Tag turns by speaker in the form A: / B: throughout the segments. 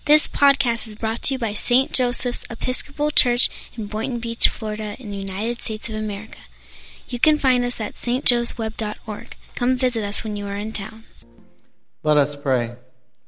A: This podcast is brought to you by St. Joseph's Episcopal Church in Boynton Beach, Florida, in the United States of America. You can find us at stjoesweb.org. Come visit us when you are in town.
B: Let us pray.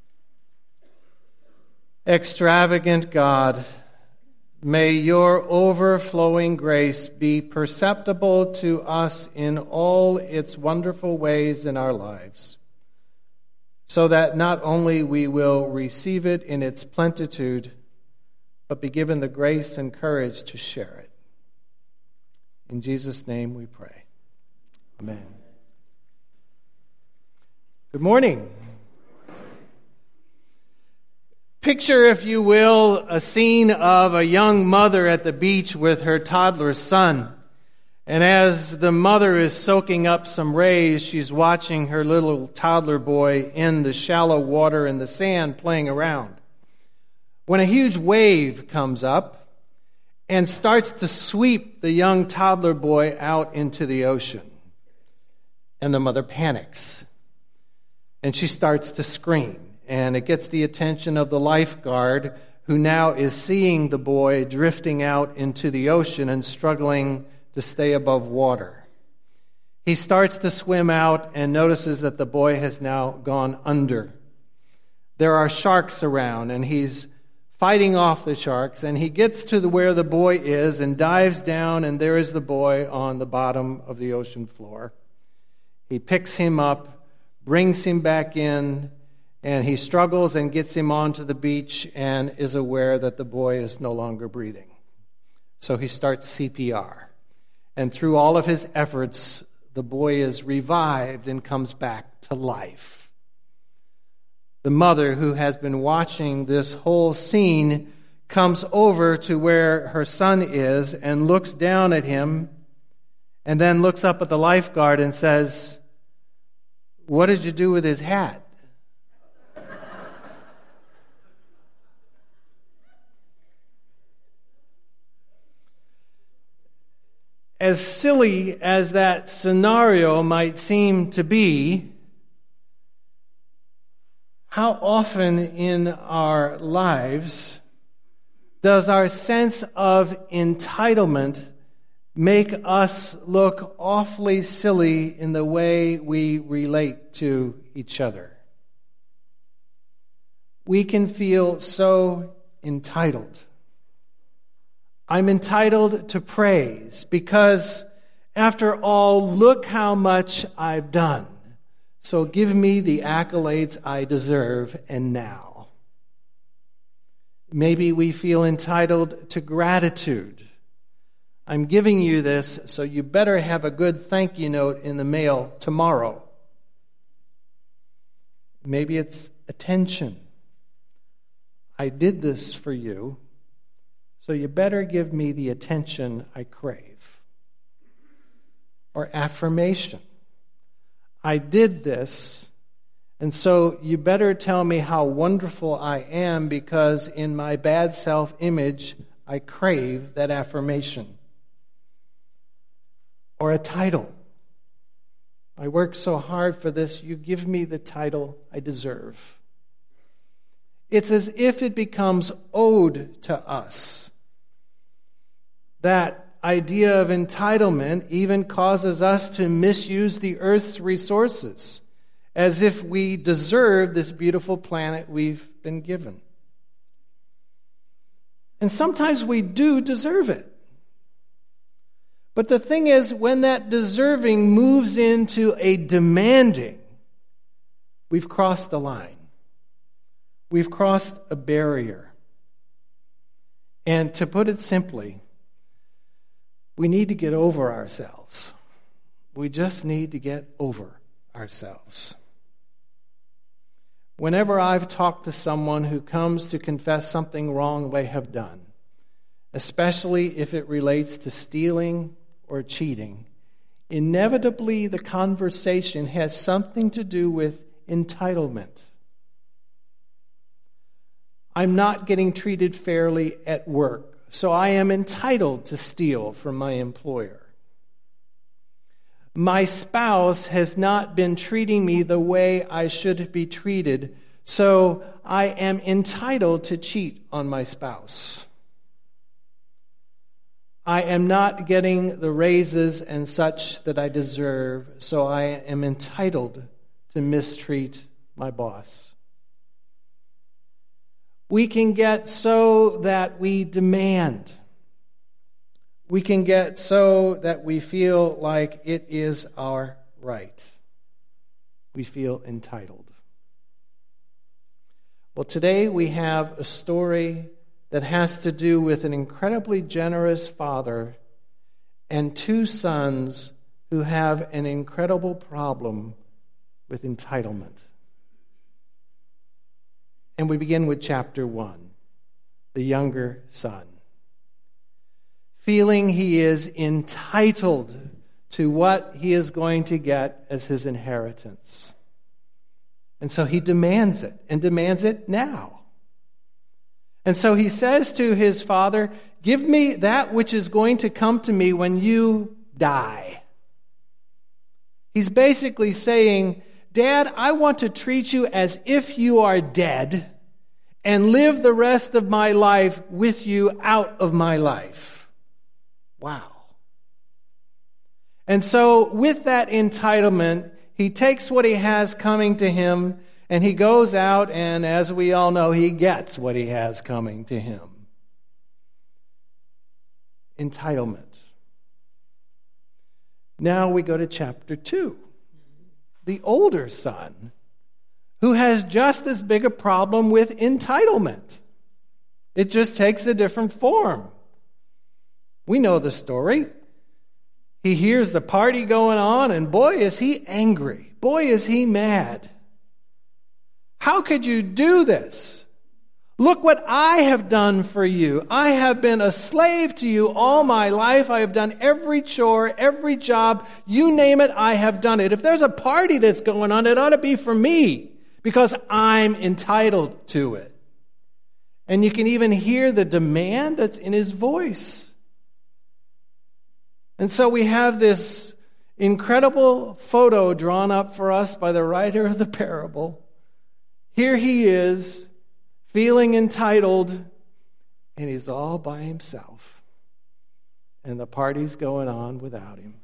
B: Extravagant God, may your overflowing grace be perceptible to us in all its wonderful ways in our lives, so that not only we will receive it in its plenitude, but be given the grace and courage to share it. In Jesus' name we pray. Amen. Good morning. Picture, if you will, a scene of a young mother at the beach with her toddler son. And as the mother is soaking up some rays, she's watching her little toddler boy in the shallow water in the sand playing around, when a huge wave comes up and starts to sweep the young toddler boy out into the ocean. And the mother panics, and she starts to scream. And it gets the attention of the lifeguard, who now is seeing the boy drifting out into the ocean and struggling to stay above water. He starts to swim out and notices that the boy has now gone under. There are sharks around, and he's fighting off the sharks, and he gets to where the boy is and dives down, and there is the boy on the bottom of the ocean floor. He picks him up, brings him back in, and he struggles and gets him onto the beach and is aware that the boy is no longer breathing. So he starts CPR. And through all of his efforts, the boy is revived and comes back to life. The mother, who has been watching this whole scene, comes over to where her son is and looks down at him, and then looks up at the lifeguard and says, "What did you do with his hat?" As silly as that scenario might seem to be, how often in our lives does our sense of entitlement make us look awfully silly in the way we relate to each other? We can feel so entitled. I'm entitled to praise because, after all, look how much I've done. So give me the accolades I deserve, and now. Maybe we feel entitled to gratitude. I'm giving you this, so you better have a good thank you note in the mail tomorrow. Maybe it's attention. I did this for you, so you better give me the attention I crave. Or affirmation. I did this, and so you better tell me how wonderful I am, because in my bad self-image, I crave that affirmation. Or a title. I worked so hard for this, you give me the title I deserve. It's as if it becomes owed to us. That idea of entitlement even causes us to misuse the earth's resources, as if we deserve this beautiful planet we've been given. And sometimes we do deserve it. But the thing is, when that deserving moves into a demanding, we've crossed the line. We've crossed a barrier. And to put it simply, we need to get over ourselves. We just need to get over ourselves. Whenever I've talked to someone who comes to confess something wrong they have done, especially if it relates to stealing or cheating, inevitably the conversation has something to do with entitlement. I'm not getting treated fairly at work, so I am entitled to steal from my employer. My spouse has not been treating me the way I should be treated, So I am entitled to cheat on my spouse. I am not getting the raises and such that I deserve, so I am entitled to mistreat my boss. We can get so that we demand. We can get so that we feel like it is our right. We feel entitled. Well, today we have a story that has to do with an incredibly generous father and two sons who have an incredible problem with entitlement. And we begin with chapter 1, the younger son. Feeling he is entitled to what he is going to get as his inheritance. And so he demands it, and demands it now. And so he says to his father, "Give me that which is going to come to me when you die." He's basically saying, "Dad, I want to treat you as if you are dead and live the rest of my life with you out of my life." Wow. And so with that entitlement, he takes what he has coming to him, and he goes out, and as we all know, he gets what he has coming to him. Entitlement. Now we go to chapter 2. The older son, who has just as big a problem with entitlement. It just takes a different form. We know the story. He hears the party going on, and boy, is he angry. Boy, is he mad. How could you do this? Look what I have done for you. I have been a slave to you all my life. I have done every chore, every job. You name it, I have done it. If there's a party that's going on, it ought to be for me because I'm entitled to it. And you can even hear the demand that's in his voice. And so we have this incredible photo drawn up for us by the writer of the parable. Here he is, feeling entitled, and he's all by himself. And the party's going on without him.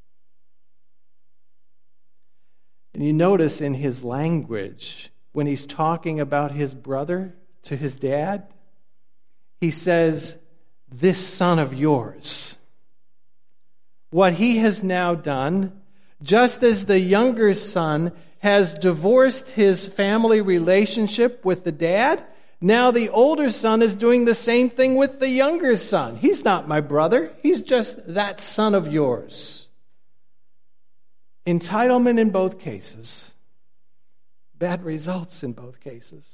B: And you notice in his language, when he's talking about his brother to his dad, he says, "This son of yours." What he has now done, just as the younger son has divorced his family relationship with the dad, now the older son is doing the same thing with the younger son. He's not my brother. He's just that son of yours. Entitlement in both cases. Bad results in both cases.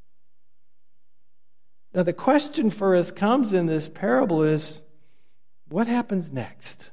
B: Now the question for us comes in this parable is, what happens next?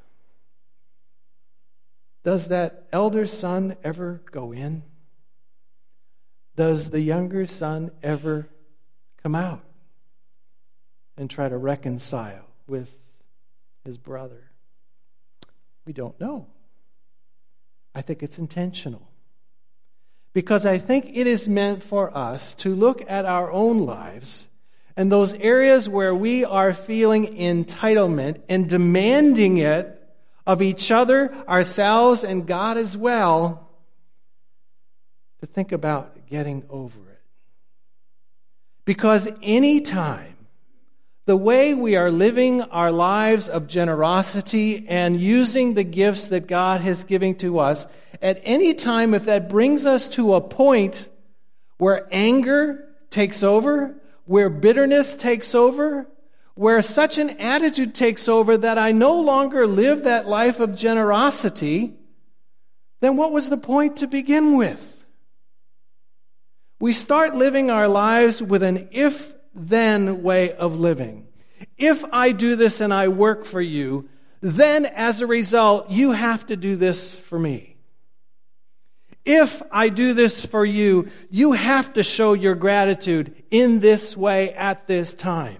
B: Does that elder son ever go in? Does the younger son ever come out and try to reconcile with his brother? We don't know. I think it's intentional. Because I think it is meant for us to look at our own lives and those areas where we are feeling entitlement and demanding it of each other, ourselves, and God as well, to think about getting over it. Because any time, the way we are living our lives of generosity and using the gifts that God has given to us, at any time, if that brings us to a point where anger takes over, where bitterness takes over, where such an attitude takes over that I no longer live that life of generosity, then what was the point to begin with? We start living our lives with an if-then way of living. If I do this and I work for you, then as a result, you have to do this for me. If I do this for you, you have to show your gratitude in this way at this time.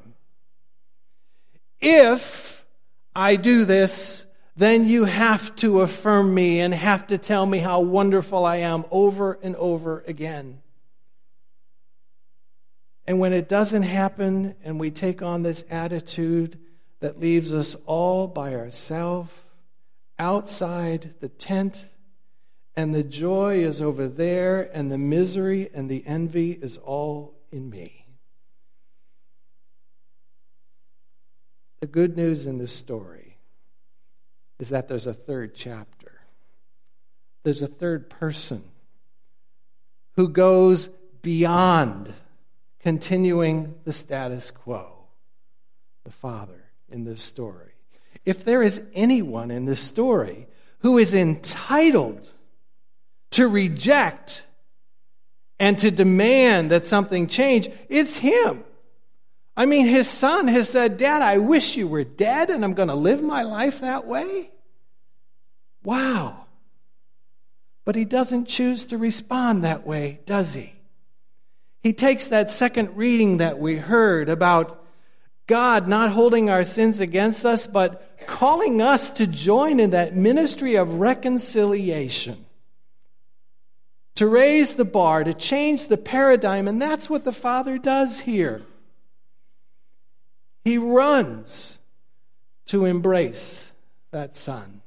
B: If I do this, then you have to affirm me and have to tell me how wonderful I am over and over again. And when it doesn't happen and we take on this attitude that leaves us all by ourselves outside the tent, and the joy is over there, and the misery and the envy is all in me. The good news in this story is that there's a third chapter. There's a third person who goes beyond continuing the status quo, the Father in this story. If there is anyone in this story who is entitled to reject and to demand that something change, it's him. I mean, his son has said, Dad, I wish you were dead and I'm going to live my life that way. Wow. But he doesn't choose to respond that way, does he? He takes that second reading that we heard about God not holding our sins against us, but calling us to join in that ministry of reconciliation, to raise the bar, to change the paradigm, and that's what the Father does here. He runs to embrace that Son.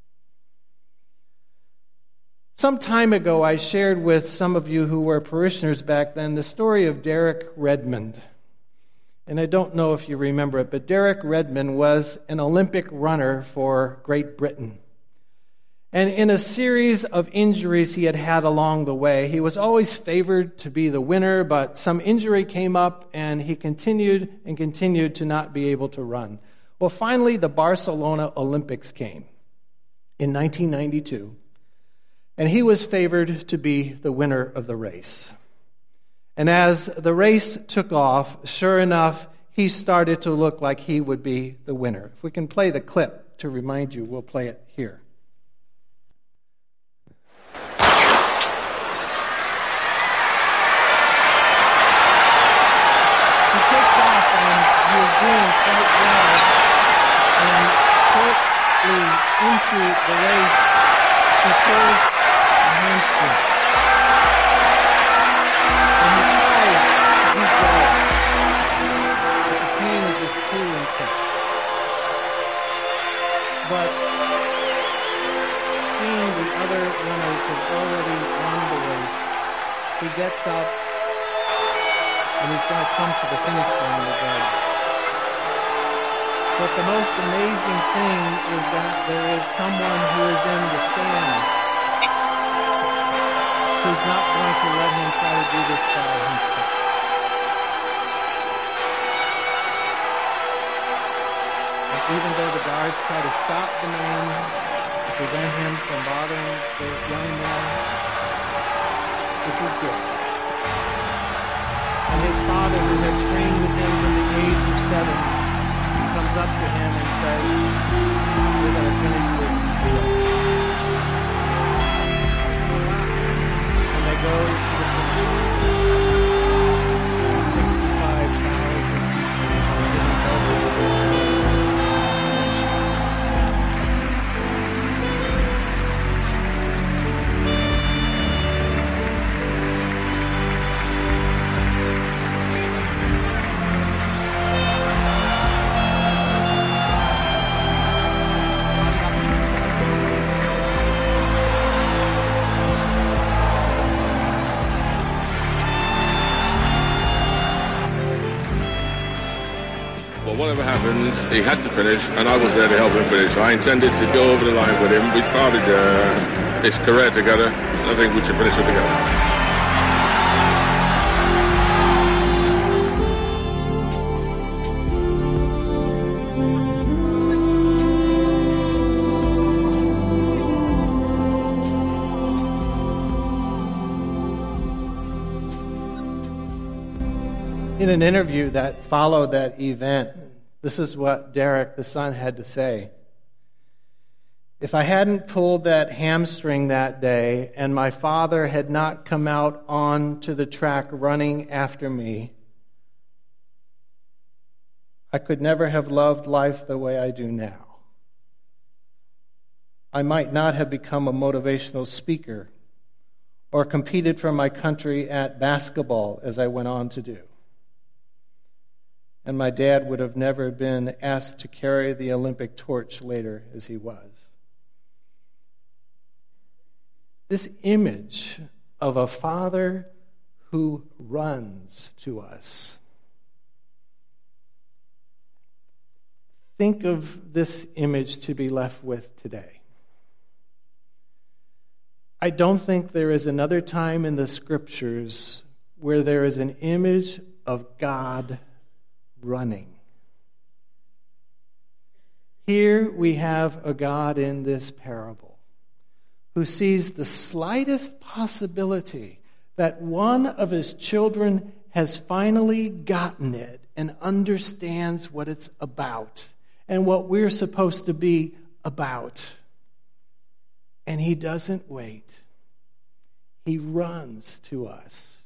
B: Some time ago, I shared with some of you who were parishioners back then the story of Derek Redmond. And I don't know if you remember it, but Derek Redmond was an Olympic runner for Great Britain. And in a series of injuries he had had along the way, he was always favored to be the winner, but some injury came up and he continued to not be able to run. Well, finally, the Barcelona Olympics came in 1992. And he was favored to be the winner of the race. And as the race took off, sure enough, he started to look like he would be the winner. If we can play the clip to remind you, we'll play it here. He takes off and he is doing quite well. And shortly into the race, he pulls hamstring. And he tries to keep going. But the pain is just too intense. But seeing the other runners have already won the race, he gets up and he's going to come to the finish line regardless. But the most amazing thing is that there is someone who is in the stands who's not going to let him try to do this by himself. And even though the guards try to stop the man, to prevent him from bothering the young man, this is good. And his father, who had trained with him from the age of 7, comes up to him and says, "We're going to finish this deal." They go to the finish line. 65,000 people are getting over this.
C: Whatever happened, he had to finish, and I was there to help him finish. I intended to go over the line with him. We started his career together. I think we should finish it together.
B: In an interview that followed that event, this is what Derek, the son, had to say. "If I hadn't pulled that hamstring that day and my father had not come out onto the track running after me, I could never have loved life the way I do now. I might not have become a motivational speaker or competed for my country at basketball as I went on to do. and my dad would have never been asked to carry the Olympic torch later as he was. This image of a father who runs to us. Think of this image to be left with today. I don't think there is another time in the Scriptures where there is an image of God running. Here we have a God in this parable who sees the slightest possibility that one of his children has finally gotten it and understands what it's about and what we're supposed to be about. And he doesn't wait. He runs to us.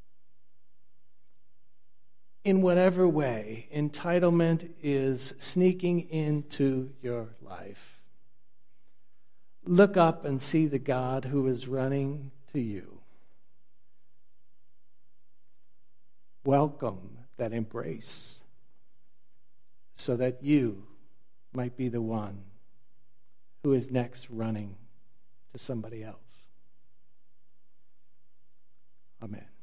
B: In whatever way entitlement is sneaking into your life, look up and see the God who is running to you. Welcome that embrace so that you might be the one who is next running to somebody else. Amen.